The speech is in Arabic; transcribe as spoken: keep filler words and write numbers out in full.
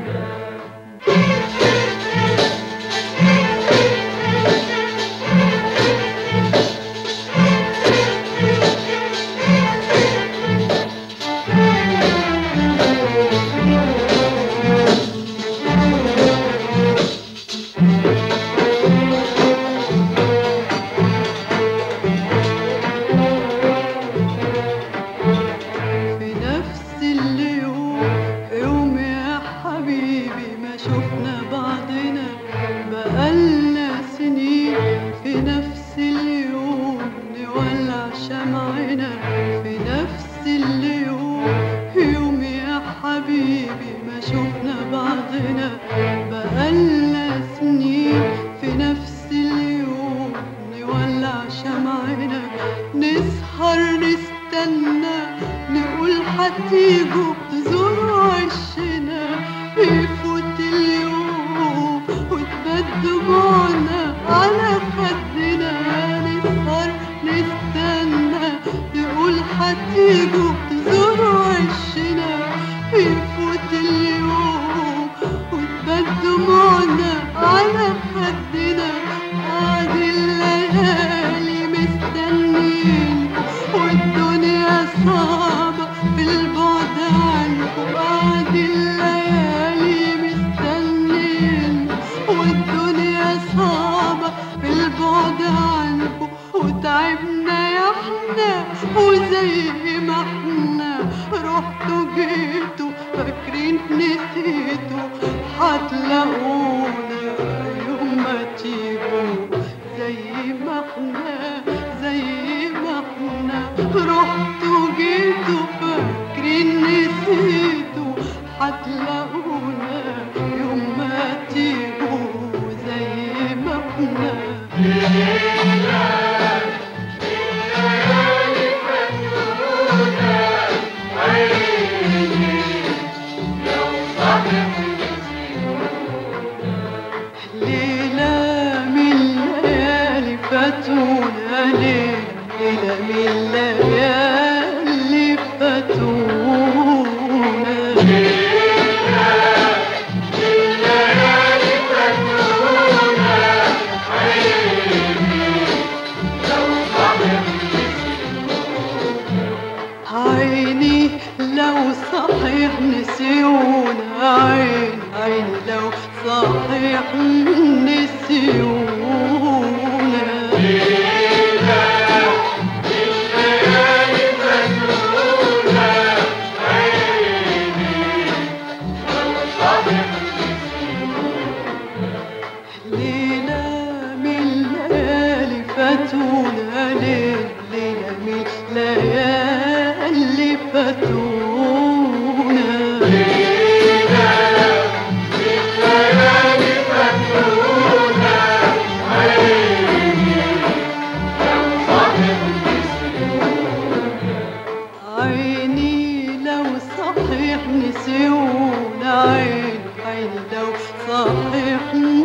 هتيجوا تزوروا وشنا، يفوت اليوم وتبدوا دموعنا على خدنا، نسهر نستنى نقول هتيجوا تزوروا وشنا، يفوت اليوم وتبدوا دموعنا على خدنا، قعد الليالي مستنين والدنيا صعبة بالبعد عنكم، قعد الليالي مستنين والدنيا صعبة بالبعد عنكم، وتعبنا يا احنا وزي ما احنا رحتوا جيتوا فاكرين نسيتوا، هتلاقونا يوم ما تيجوا زي ما احنا زي ما احنا رحتوا جيتوا فاكرين نسيتوا، هتلاقونا يوم ما تيجوا زي ما احنا. ليلة من الليالي فاتونا، ليلة من الليالي فاتونا، عيني لو صحيح نسيونا، عيني عيني لو صحيح نسيونا، ليلة من الليالي فاتونا، ليلة من الليالي فاتونا، عيني لو صحيح نسيونا، عيني عيني لو صحيح